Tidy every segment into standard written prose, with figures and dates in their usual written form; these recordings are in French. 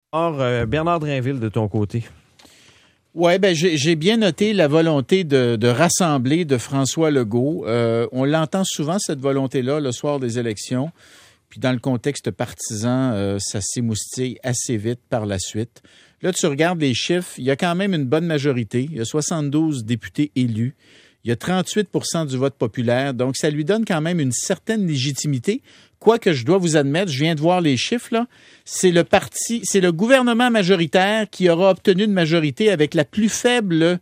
Or, Bernard Drinville, de ton côté. Oui, j'ai bien noté la volonté de rassembler de François Legault. On l'entend souvent, cette volonté-là, le soir des élections. Puis dans le contexte partisan, ça s'émoustille assez vite par la suite. Là, tu regardes les chiffres, il y a quand même une bonne majorité. Il y a 72 députés élus. Il y a 38 % du vote populaire. Donc, ça lui donne quand même une certaine légitimité. Quoique je dois vous admettre, je viens de voir les chiffres, là. C'est le gouvernement majoritaire qui aura obtenu une majorité avec le plus faible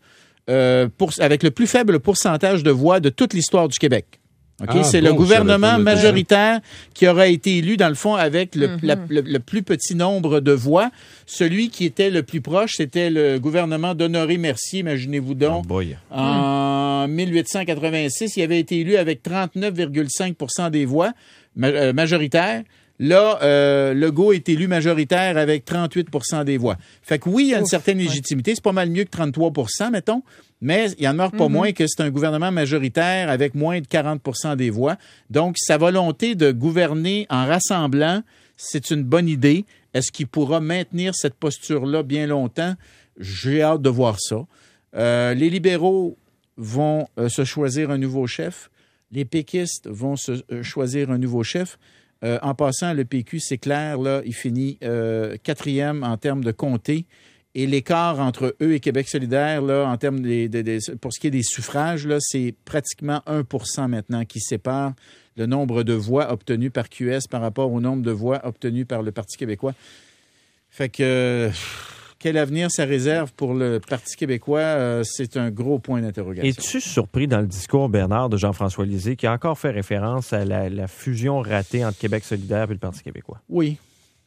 pourcentage de voix de toute l'histoire du Québec. Okay? C'est le gouvernement majoritaire qui aura été élu, dans le fond, avec le plus petit nombre de voix. Celui qui était le plus proche, c'était le gouvernement d'Honoré Mercier, imaginez-vous donc. En 1886, il avait été élu avec 39,5 % des voix majoritaires. Là, Legault est élu majoritaire avec 38 % des voix. Fait que oui, il y a une certaine légitimité. C'est pas mal mieux que 33 %, mettons. Mais il en demeure pas moins que c'est un gouvernement majoritaire avec moins de 40 % des voix. Donc, sa volonté de gouverner en rassemblant, c'est une bonne idée. Est-ce qu'il pourra maintenir cette posture-là bien longtemps? J'ai hâte de voir ça. Les libéraux vont se choisir un nouveau chef. Les péquistes vont se choisir un nouveau chef. En passant, le PQ, c'est clair, là, il finit 4e en termes de comté. Et l'écart entre eux et Québec solidaire, là, en termes pour ce qui est des suffrages, là, c'est pratiquement 1 % maintenant qui sépare le nombre de voix obtenues par QS par rapport au nombre de voix obtenues par le Parti québécois. Fait que quel avenir ça réserve pour le Parti québécois? C'est un gros point d'interrogation. Es-tu surpris dans le discours, Bernard, de Jean-François Lisée, qui a encore fait référence à la fusion ratée entre Québec solidaire et le Parti québécois? Oui.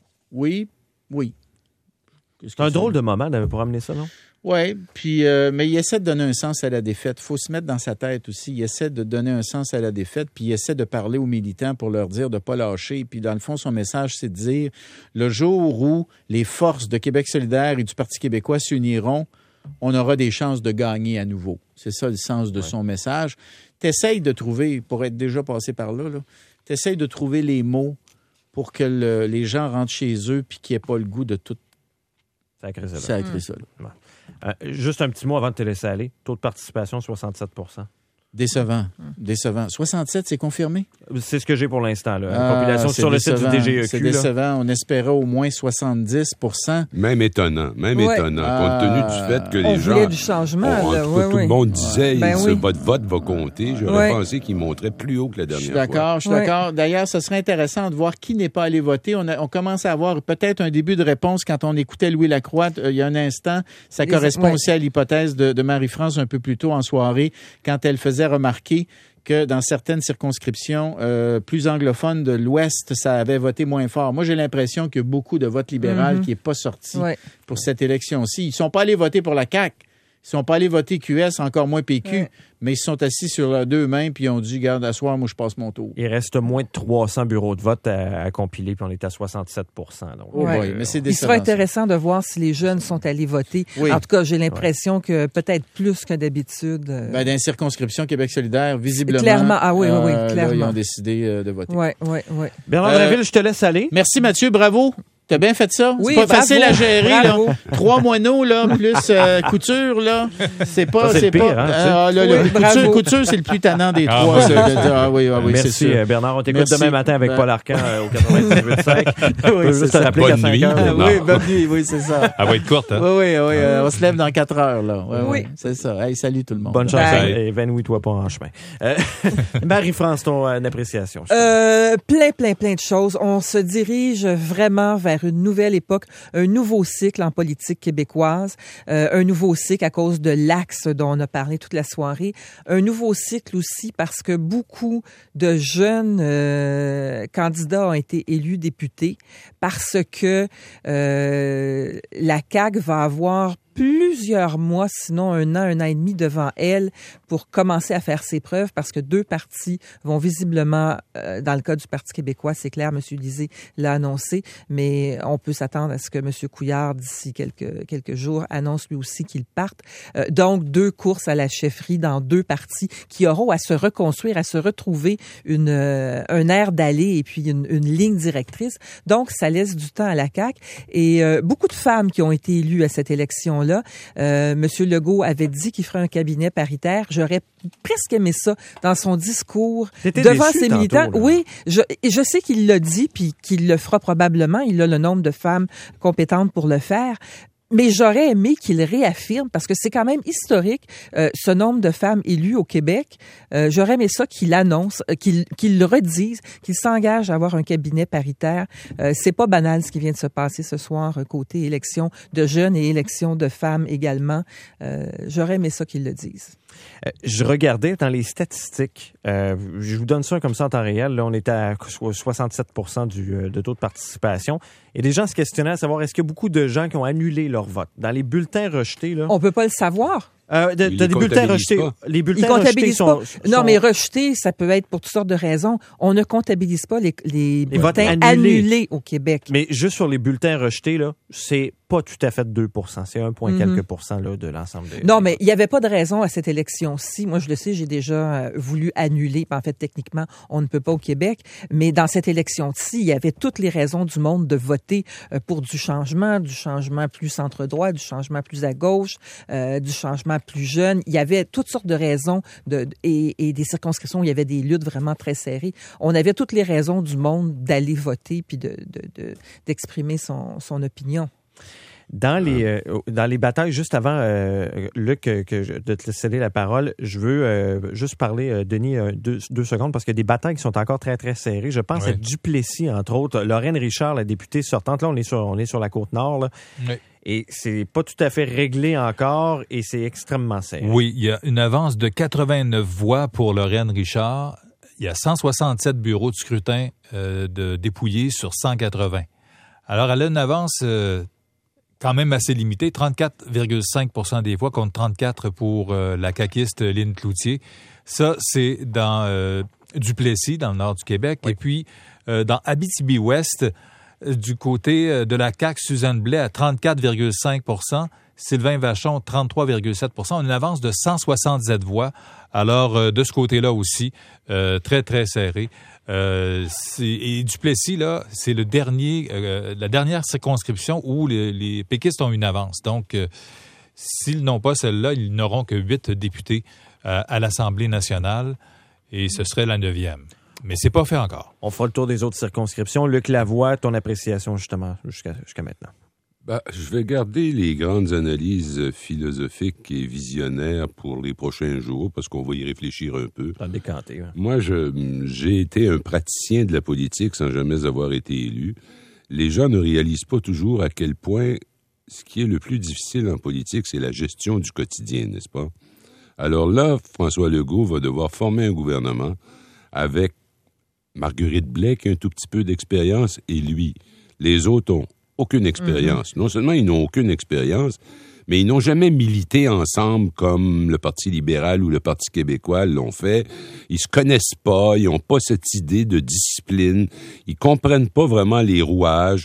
C'est un drôle de moment pour amener ça, non? Oui, puis mais il essaie de donner un sens à la défaite. Il faut se mettre dans sa tête aussi. Il essaie de donner un sens à la défaite, puis il essaie de parler aux militants pour leur dire de ne pas lâcher. Puis dans le fond, son message, c'est de dire le jour où les forces de Québec solidaire et du Parti québécois s'uniront, on aura des chances de gagner à nouveau. C'est ça le sens de son message. Tu essaies de trouver, pour être déjà passé par là, tu essaies de trouver les mots pour que les gens rentrent chez eux puis qu'ils n'aient pas le goût de tout sacré ça. Sacré ça. Juste un petit mot avant de te laisser aller. Taux de participation, 67 %. Décevant. 67, c'est confirmé? C'est ce que j'ai pour l'instant. Là. La population sur le site du DGEQ. C'est décevant. On espérait au moins 70 %. Même étonnant. Compte tenu du fait que les gens... voulait du changement. Tout le monde disait votre vote va compter. J'aurais pensé qu'il monterait plus haut que la dernière fois. Je suis d'accord. D'ailleurs, ce serait intéressant de voir qui n'est pas allé voter. On commence à avoir peut-être un début de réponse quand on écoutait Louis Lacroix il y a un instant. Ça correspond aussi à l'hypothèse de Marie-France un peu plus tôt en soirée quand elle faisait remarquer que dans certaines circonscriptions plus anglophones de l'Ouest, ça avait voté moins fort. Moi, j'ai l'impression qu'il y a beaucoup de vote libéral qui n'est pas sorti pour cette élection-ci. Ils ne sont pas allés voter pour la CAQ. Ils ne sont pas allés voter QS, encore moins PQ, mais ils se sont assis sur leurs deux mains puis ils ont dit, garde, à soir, moi, je passe mon tour. Il reste moins de 300 bureaux de vote à compiler, puis on est à 67 %. Donc, mais c'est décevant. Il sera intéressant de voir si les jeunes sont allés voter. En tout cas, j'ai l'impression que peut-être plus que d'habitude. Dans les circonscriptions Québec solidaire, visiblement, clairement. Clairement. Là, ils ont décidé de voter. Bernard Drinville, je te laisse aller. Merci, Mathieu. Bravo. T'as bien fait ça? Oui, c'est pas facile à gérer, bravo. là. 3 moineaux, là, plus couture, là. C'est pas... Ça, c'est le pire, hein, couture, c'est le plus tannant des trois. Merci, c'est sûr. Bernard. On t'écoute demain matin avec Paul Arcand au 98.5. Oui, juste te rappeler qu'à 5 heures. Bonne nuit, oui, c'est ça. Elle va être courte, hein? Oui. On se lève dans 4 heures, là. Oui. C'est ça. Hey, salut tout le monde. Bonne chance. Évanouis-toi pas en chemin. Marie-France, ton appréciation. Plein de choses. On se dirige vraiment vers une nouvelle époque, un nouveau cycle en politique québécoise, un nouveau cycle à cause de l'axe dont on a parlé toute la soirée, un nouveau cycle aussi parce que beaucoup de jeunes candidats ont été élus députés parce que la CAQ va avoir plusieurs mois, sinon un an et demi devant elle pour commencer à faire ses preuves parce que deux partis vont visiblement, dans le cas du Parti québécois, c'est clair, M. Lisée l'a annoncé, mais on peut s'attendre à ce que M. Couillard, d'ici quelques jours, annonce lui aussi qu'il parte. Donc, deux courses à la chefferie dans deux partis qui auront à se reconstruire, à se retrouver un air d'aller et puis une ligne directrice. Donc, ça laisse du temps à la CAQ. Et beaucoup de femmes qui ont été élues à cette élection-là. Monsieur Legault avait dit qu'il ferait un cabinet paritaire. J'aurais presque aimé ça dans son discours devant ses militants. Tantôt, oui, je sais qu'il l'a dit puis qu'il le fera probablement. Il a le nombre de femmes compétentes pour le faire. Mais j'aurais aimé qu'il réaffirme, parce que c'est quand même historique, ce nombre de femmes élues au Québec. J'aurais aimé ça qu'il annonce, qu'il le redise, qu'il s'engage à avoir un cabinet paritaire. C'est pas banal ce qui vient de se passer ce soir, côté élection de jeunes et élection de femmes également. J'aurais aimé ça qu'il le dise. Je regardais dans les statistiques, je vous donne ça comme ça en temps réel, là, on était à 67% de taux de participation, et des gens se questionnaient à savoir est-ce qu'il y a beaucoup de gens qui ont annulé leur vote. Dans les bulletins rejetés, là... On peut pas le savoir. Des bulletins rejetés. Les bulletins rejetés sont... Non, mais rejetés, ça peut être pour toutes sortes de raisons. On ne comptabilise pas les bulletins annulés au Québec. Mais juste sur les bulletins rejetés, là, c'est pas tout à fait 2%. C'est 1 point quelques pourcents là, de l'ensemble des... Non, mais il n'y avait pas de raison à cette élection-ci. Moi, je le sais, j'ai déjà voulu annuler. En fait, techniquement, on ne peut pas au Québec. Mais dans cette élection-ci, il y avait toutes les raisons du monde de voter pour du changement plus centre-droit, du changement plus à gauche, du changement plus jeune. Il y avait toutes sortes de raisons et des circonscriptions où il y avait des luttes vraiment très serrées. On avait toutes les raisons du monde d'aller voter puis d'exprimer son opinion. Dans les batailles, juste avant, Luc, de te céder la parole, je veux juste parler, Denis, deux secondes, parce qu'il y a des batailles qui sont encore très, très serrées. Je pense à Duplessis, entre autres. Lorraine Richard, la députée sortante, là, on est sur la Côte-Nord, là. Oui. Et c'est pas tout à fait réglé encore, et c'est extrêmement serré. Oui, il y a une avance de 89 voix pour Lorraine Richard. Il y a 167 bureaux de scrutin dépouillés sur 180. Alors, elle a une avance... quand même assez limité, 34,5% des voix contre 34% pour la caquiste Lynne Cloutier. Ça, c'est dans Duplessis, dans le nord du Québec. Oui. Et puis, dans Abitibi-Ouest, du côté de la CAQ, Suzanne Blais à 34,5%, Sylvain Vachon, 33,7%. On a une avance de 167 voix. Alors, de ce côté-là aussi, très, très serré. Et Duplessis, là, c'est la dernière circonscription où les péquistes ont une avance. Donc, s'ils n'ont pas celle-là, ils n'auront que 8 députés à l'Assemblée nationale et ce serait la 9e. Mais c'est pas fait encore. On fera le tour des autres circonscriptions. Luc Lavoie, ton appréciation justement jusqu'à maintenant. Je vais garder les grandes analyses philosophiques et visionnaires pour les prochains jours, parce qu'on va y réfléchir un peu. T'en décanter, hein. Moi, j'ai été un praticien de la politique sans jamais avoir été élu. Les gens ne réalisent pas toujours à quel point ce qui est le plus difficile en politique, c'est la gestion du quotidien, n'est-ce pas? Alors là, François Legault va devoir former un gouvernement avec Marguerite Blais qui a un tout petit peu d'expérience et lui. Les autres ont aucune expérience. Non seulement ils n'ont aucune expérience, mais ils n'ont jamais milité ensemble comme le Parti libéral ou le Parti québécois l'ont fait. Ils se connaissent pas, ils n'ont pas cette idée de discipline, ils comprennent pas vraiment les rouages,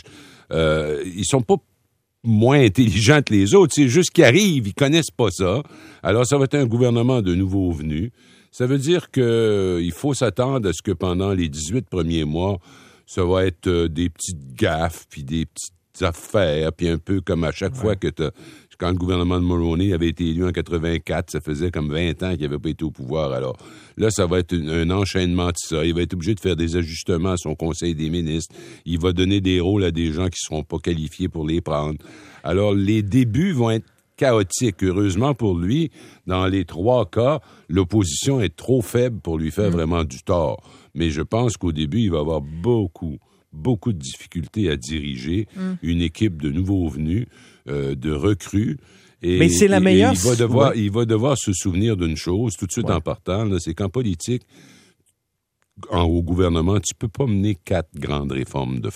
ils sont pas moins intelligents que les autres, c'est juste qu'ils arrivent, ils connaissent pas ça. Alors ça va être un gouvernement de nouveaux venus. Ça veut dire qu'il faut s'attendre à ce que pendant les 18 premiers mois, ça va être des petites gaffes, puis des petites affaires, puis un peu comme à chaque fois que quand le gouvernement de Mulroney avait été élu en 84, ça faisait comme 20 ans qu'il n'avait pas été au pouvoir. Alors là, ça va être un enchaînement de ça. Il va être obligé de faire des ajustements à son conseil des ministres. Il va donner des rôles à des gens qui ne seront pas qualifiés pour les prendre. Alors, les débuts vont être chaotiques. Heureusement pour lui, dans les 3 cas, l'opposition est trop faible pour lui faire vraiment du tort. Mais je pense qu'au début, il va avoir beaucoup de difficultés à diriger une équipe de nouveaux venus, de recrues. Mais c'est la meilleure... Il va devoir se souvenir d'une chose, tout de suite en partant, là, c'est qu'en politique, au gouvernement, tu peux pas mener 4 grandes réformes de fond.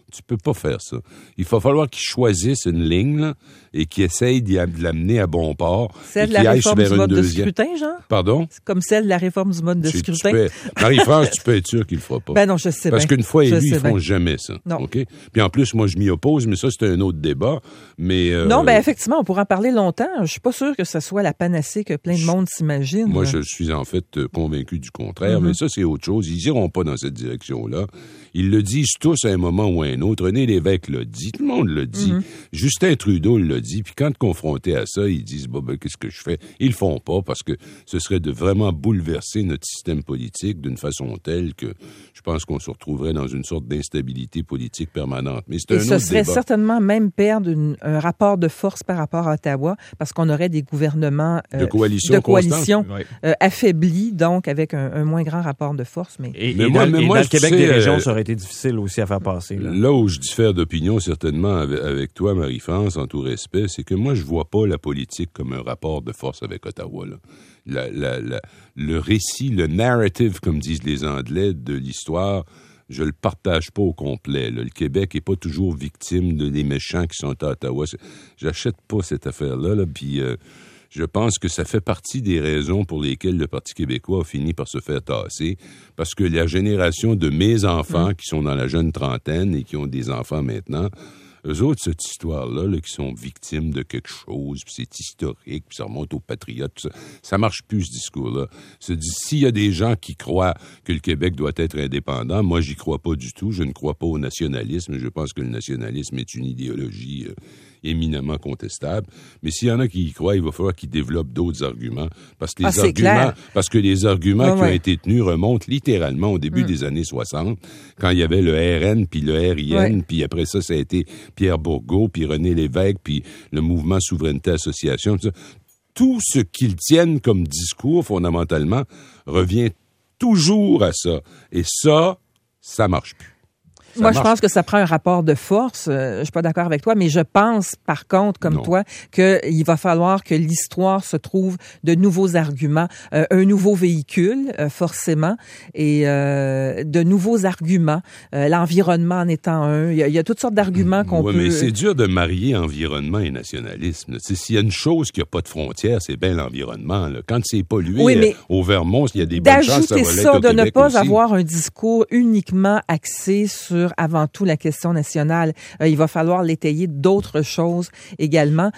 Tu peux pas faire ça. Il va falloir qu'ils choisissent une ligne là, et qu'ils essayent de l'amener à bon port. Celle de la réforme du mode de scrutin, Jean? Pardon? C'est comme celle de la réforme du mode de scrutin. Marie-France, tu peux être sûr qu'il le fera pas. Ben non, je sais Parce bien. qu'une fois élus, ils font jamais ça. Non. OK? Puis en plus, moi, je m'y oppose, mais ça, c'est un autre débat. Mais non, ben effectivement, on pourra en parler longtemps. Je suis pas sûr que ce soit la panacée que plein de monde s'imagine. Moi, je suis en fait convaincu du contraire, mais ça, c'est autre chose. Ils iront pas dans cette direction-là. Ils le disent tous à un moment ou à un autre. René Lévesque l'a dit, tout le monde l'a dit. Justin Trudeau l'a dit. Puis quand confrontés à ça, ils disent qu'est-ce que je fais? Ils le font pas parce que ce serait de vraiment bouleverser notre système politique d'une façon telle que je pense qu'on se retrouverait dans une sorte d'instabilité politique permanente. Mais c'est un autre débat. Et ce serait certainement même perdre un rapport de force par rapport à Ottawa parce qu'on aurait des gouvernements de coalition affaiblis, donc avec un moins grand rapport de force. Mais dans le Québec, des régions, ça aurait été difficile aussi à faire passer. Là où je diffère d'opinion, certainement, avec toi, Marie-France, en tout respect, c'est que moi, je vois pas la politique comme un rapport de force avec Ottawa. Là. Le récit, le narrative, comme disent les Anglais, de l'histoire, je le partage pas au complet. Là. Le Québec est pas toujours victime des méchants qui sont à Ottawa. J'achète pas cette affaire-là. Puis je pense que ça fait partie des raisons pour lesquelles le Parti québécois a fini par se faire tasser, parce que la génération de mes enfants qui sont dans la jeune trentaine et qui ont des enfants maintenant, eux autres, cette histoire-là, qui sont victimes de quelque chose, puis c'est historique, puis ça remonte aux patriotes, tout ça marche plus, ce discours-là. S'il y a des gens qui croient que le Québec doit être indépendant, moi, j'y crois pas du tout. Je ne crois pas au nationalisme. Je pense que le nationalisme est une idéologie éminemment contestable. Mais s'il y en a qui y croient, il va falloir qu'ils développent d'autres arguments. Parce que les arguments qui ont été tenus remontent littéralement au début des années 60, quand il y avait le RN, puis le RIN, puis après ça, ça a été Pierre Bourgault, puis René Lévesque, puis le mouvement Souveraineté Association. Tout ce qu'ils tiennent comme discours, fondamentalement, revient toujours à ça. Et ça marche plus. Moi, je pense que ça prend un rapport de force. Je suis pas d'accord avec toi, mais je pense, par contre, comme toi, qu'il va falloir que l'histoire se trouve de nouveaux arguments, un nouveau véhicule, forcément, et de nouveaux arguments. L'environnement en étant un. Il y a toutes sortes d'arguments qu'on peut... mais c'est dur de marier environnement et nationalisme. S'il y a une chose qui n'a pas de frontières, c'est bien l'environnement. Là. Quand c'est pollué au Vermont, il y a des bonnes chances que ça va l'être au Québec de ne pas aussi. avoir un discours uniquement axé sur avant tout la question nationale. Il va falloir l'étayer d'autres choses également.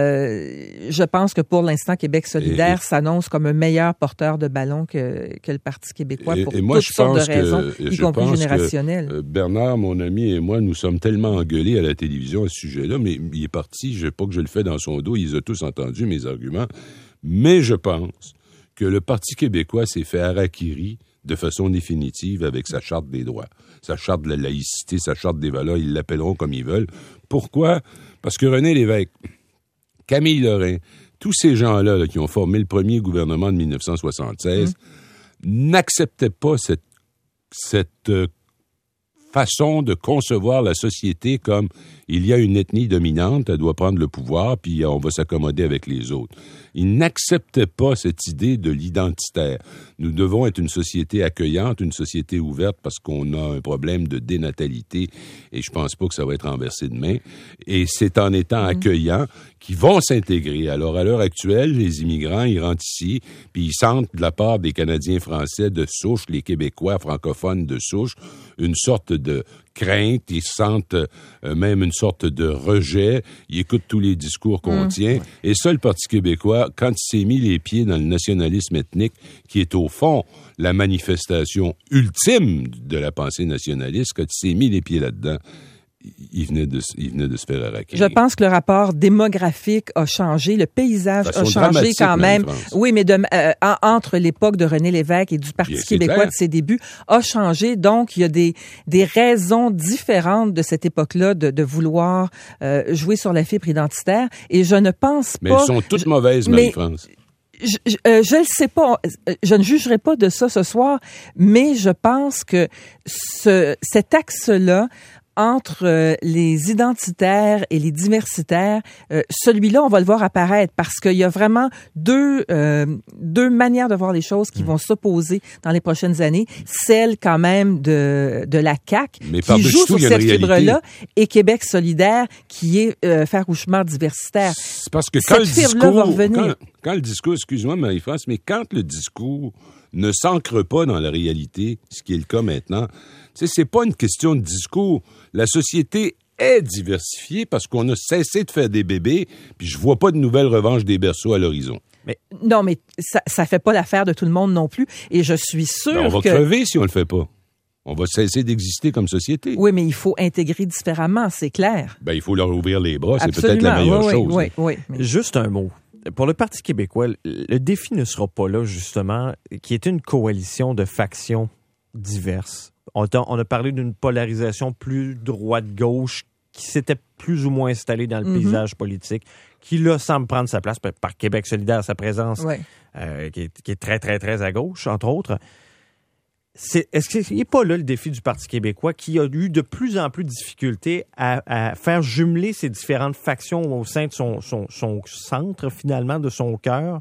Je pense que pour l'instant, Québec solidaire s'annonce comme un meilleur porteur de ballon que le Parti québécois pour toutes sortes de raisons, y compris générationnelles. Bernard, mon ami, et moi, nous sommes tellement engueulés à la télévision à ce sujet-là, mais il est parti, je ne sais pas que je le fais dans son dos, ils ont tous entendu mes arguments, mais je pense que le Parti québécois s'est fait harakiri de façon définitive avec sa charte des droits, sa charte de la laïcité, sa charte des valeurs, ils l'appelleront comme ils veulent. Pourquoi? Parce que René Lévesque, Camille Lorrain, tous ces gens-là qui ont formé le premier gouvernement de 1976 n'acceptaient pas cette façon de concevoir la société comme il y a une ethnie dominante, elle doit prendre le pouvoir, puis on va s'accommoder avec les autres. Ils n'acceptaient pas cette idée de l'identitaire. Nous devons être une société accueillante, une société ouverte, parce qu'on a un problème de dénatalité, et je pense pas que ça va être renversé demain. Et c'est en étant accueillants qu'ils vont s'intégrer. Alors, à l'heure actuelle, les immigrants, ils rentrent ici, puis ils sentent de la part des Canadiens français de souche, les Québécois francophones de souche, une sorte de crainte, ils sentent même une sorte de rejet, ils écoutent tous les discours qu'on tient. Et ça, le Parti québécois, quand il s'est mis les pieds dans le nationalisme ethnique, qui est au fond la manifestation ultime de la pensée nationaliste, quand il s'est mis les pieds là-dedans, il venait de se faire harakiri. Je pense que le rapport démographique a changé, le paysage a changé quand même. Oui, mais entre l'époque de René Lévesque et du Parti québécois de ses débuts, a changé. Donc, il y a des raisons différentes de cette époque-là de vouloir jouer sur la fibre identitaire. Et je ne pense pas... Mais elles sont toutes mauvaises, Marie-France. Je ne sais pas, je ne jugerai pas de ça ce soir, mais je pense que cet axe-là entre les identitaires et les diversitaires, celui-là, on va le voir apparaître parce qu'il y a vraiment deux manières de voir les choses qui vont s'opposer dans les prochaines années. Celle quand même de la CAQ qui joue sur cette fibre-là et Québec solidaire qui est farouchement diversitaire. C'est parce que quand le discours, excuse-moi Marie-France, mais quand le discours ne s'ancre pas dans la réalité, ce qui est le cas maintenant, c'est pas une question de discours. La société est diversifiée parce qu'on a cessé de faire des bébés, puis je vois pas de nouvelle revanche des berceaux à l'horizon. Non, mais ça fait pas l'affaire de tout le monde non plus, et je suis sûre on va crever si on le fait pas. On va cesser d'exister comme société. Oui, mais il faut intégrer différemment, c'est clair. Il faut leur ouvrir les bras, c'est Absolument. peut-être la meilleure chose. Oui. Juste un mot. Pour le Parti québécois, le défi ne sera pas là, justement, qui est une coalition de factions diverses. On a parlé d'une polarisation plus droite-gauche qui s'était plus ou moins installée dans le paysage politique, qui, là, semble prendre sa place par Québec solidaire, sa présence, qui est très, très, très à gauche, entre autres. Est-ce qu'il n'est pas là le défi du Parti québécois qui a eu de plus en plus de difficultés à faire jumeler ces différentes factions au sein de son centre, finalement, de son cœur,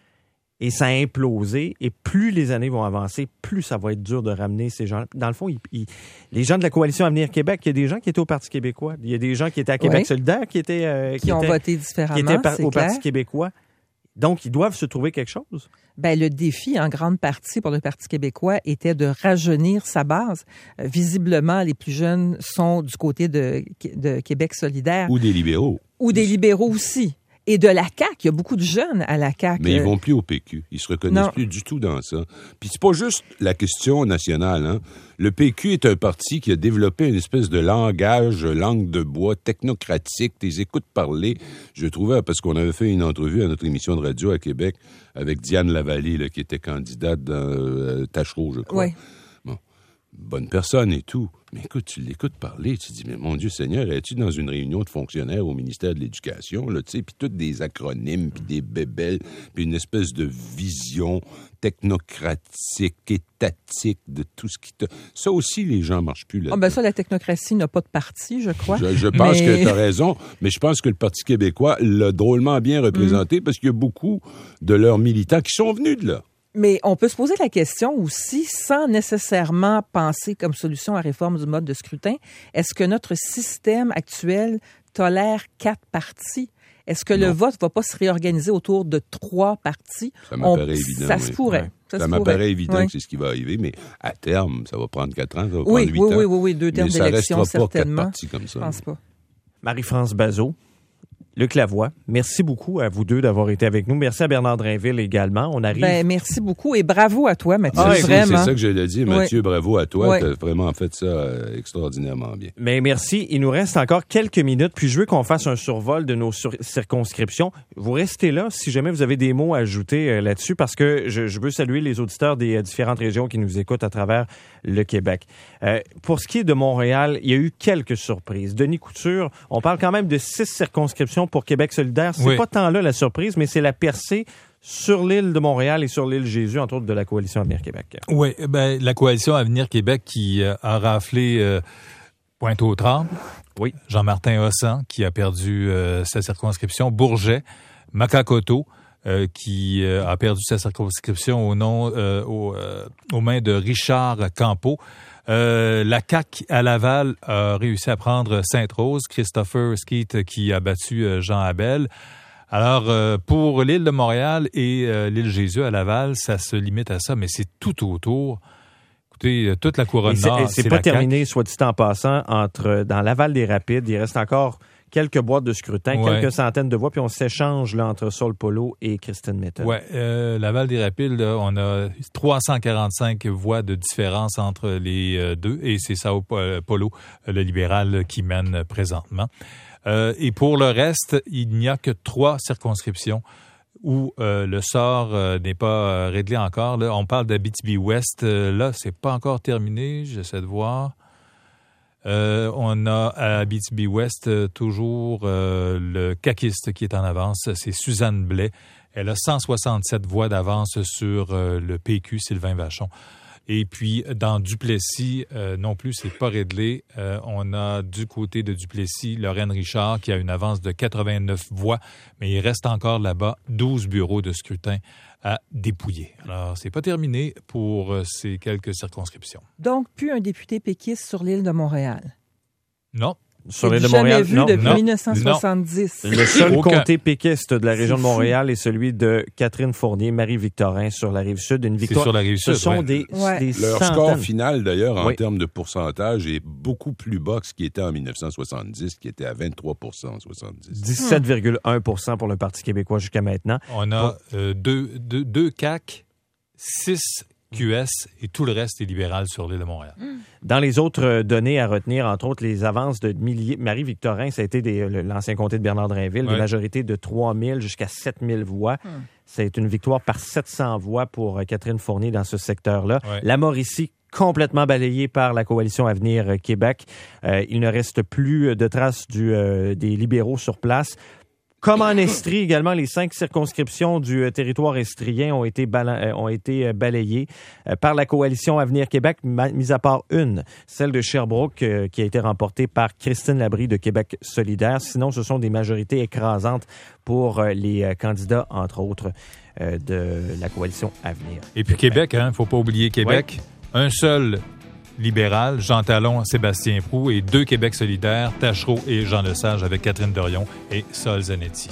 et ça a implosé, et plus les années vont avancer, plus ça va être dur de ramener ces gens. Dans le fond, les gens de la Coalition Avenir Québec, il y a des gens qui étaient au Parti québécois, il y a des gens qui étaient à Québec solidaire, qui ont voté différemment, qui étaient au Parti québécois. Donc, ils doivent se trouver quelque chose. Le défi, en grande partie, pour le Parti québécois, était de rajeunir sa base. Visiblement, les plus jeunes sont du côté de Québec solidaire. Ou des libéraux. Ou des libéraux aussi. Et de la CAQ, il y a beaucoup de jeunes à la CAQ. Mais ils vont plus au PQ. Ils se reconnaissent plus du tout dans ça. Puis c'est pas juste la question nationale, hein. Le PQ est un parti qui a développé une espèce de langage, langue de bois, technocratique. T'es écoutes parler. Je trouvais, parce qu'on avait fait une entrevue à notre émission de radio à Québec avec Diane Lavallée, là, qui était candidate dans Tachereau, je crois. Oui. Bon, bonne personne et tout. Mais écoute, tu l'écoutes parler, tu te dis, mais mon Dieu Seigneur, es-tu dans une réunion de fonctionnaires au ministère de l'Éducation, là, tu sais, puis toutes des acronymes, puis des bébelles, puis une espèce de vision technocratique, étatique de tout ce qui te... Ça aussi, les gens marchent plus là. Ça, la technocratie n'a pas de parti, je crois. Je pense que tu as raison, mais je pense que le Parti québécois l'a drôlement bien représenté parce qu'il y a beaucoup de leurs militants qui sont venus de là. Mais on peut se poser la question aussi, sans nécessairement penser comme solution à réforme du mode de scrutin, est-ce que notre système actuel tolère 4 partis? Est-ce que le vote ne va pas se réorganiser autour de 3 partis? Ça m'apparaît évident. Ça se pourrait. Ça m'apparaît évident que c'est ce qui va arriver, mais à terme, ça va prendre 4 ans, ça va prendre 8 ans. Oui, 2 termes d'élection, certainement. Ça restera pas 4 partis comme ça. Je pense pas. Marie-France Bazot, Luc Lavoie, merci beaucoup à vous deux d'avoir été avec nous. Merci à Bernard Drainville également. On arrive. Merci beaucoup et bravo à toi, Mathieu. Vraiment. C'est ça que je l'ai dit, Mathieu. Oui. Bravo à toi. Oui. Tu as vraiment fait ça extraordinairement bien. Mais merci. Il nous reste encore quelques minutes. Puis je veux qu'on fasse un survol de nos circonscriptions. Vous restez là si jamais vous avez des mots à ajouter là-dessus, parce que je veux saluer les auditeurs des différentes régions qui nous écoutent à travers le Québec. Pour ce qui est de Montréal, il y a eu quelques surprises. Denis Couture, on parle quand même de 6 circonscriptions pour Québec solidaire. C'est pas tant là la surprise, mais c'est la percée sur l'île de Montréal et sur l'île Jésus, entre autres de la Coalition Avenir Québec. Oui, la Coalition Avenir Québec qui a raflé Pointe-aux-Trembles. Oui. Jean-Martin Hossan qui a perdu sa circonscription. Bourget, Makakoto qui a perdu sa circonscription aux mains de Richard Campeau. La CAQ à Laval a réussi à prendre Sainte-Rose, Christopher Skeet qui a battu Jean Abel. Alors, pour l'île de Montréal et l'île Jésus à Laval, ça se limite à ça, mais c'est tout autour. Écoutez, toute la couronne nord, c'est pas terminé, soit dit en passant, dans Laval-des-Rapides, il reste encore quelques boîtes de scrutin, quelques centaines de voix, puis on s'échange là, entre Saul Polo et Christine Méthode. Oui, Laval-des-Rapides, là, on a 345 voix de différence entre les deux, et c'est Sao Polo, le libéral, qui mène présentement. Et pour le reste, il n'y a que 3 circonscriptions où le sort n'est pas réglé encore. Là, on parle d'Abitibi-Ouest. Là, c'est pas encore terminé. J'essaie de voir. On a à Abitibi-Ouest toujours le caquiste qui est en avance. C'est Suzanne Blais. Elle a 167 voix d'avance sur le PQ, Sylvain Vachon. Et puis, dans Duplessis, non plus, c'est pas réglé. On a du côté de Duplessis, Lorraine Richard, qui a une avance de 89 voix, mais il reste encore là-bas 12 bureaux de scrutin à dépouiller. Alors, c'est pas terminé pour ces quelques circonscriptions. Donc, plus un député péquiste sur l'île de Montréal. Non. Sur l'île de Montréal, vu depuis 1970. Le seul comté péquiste de la région de Montréal est celui de Catherine Fournier, Marie-Victorin sur la Rive-Sud. Une victoire. C'est sur la Rive-Sud, Ce sont des Leur centaines. score final, d'ailleurs, en termes de pourcentage, est beaucoup plus bas que ce qui était en 1970, qui était à 23% en 70. 17,1% pour le Parti québécois jusqu'à maintenant. On a deux CAQ, 6 QS et tout le reste est libéral sur l'île de Montréal. Dans les autres données à retenir, entre autres, les avances de milliers. Marie-Victorin, ça a été l'ancien comté de Bernard-Drinville, des majorités de 3 000 jusqu'à 7 000 voix. C'est une victoire par 700 voix pour Catherine Fournier dans ce secteur-là. Ouais. La Mauricie, complètement balayée par la coalition Avenir Québec. Il ne reste plus de traces des libéraux sur place. Comme en Estrie également, les 5 circonscriptions du territoire estrien ont été balayées par la coalition Avenir Québec, mis à part une, celle de Sherbrooke, qui a été remportée par Christine Labrie de Québec solidaire. Sinon, ce sont des majorités écrasantes pour les candidats, entre autres, de la coalition Avenir. Et puis Québec, il ne faut pas oublier Québec. Ouais. Un seul libéral, Jean Talon, Sébastien Proulx, et 2 Québec solidaires, Tachereau et Jean Lesage avec Catherine Dorion et Sol Zanetti.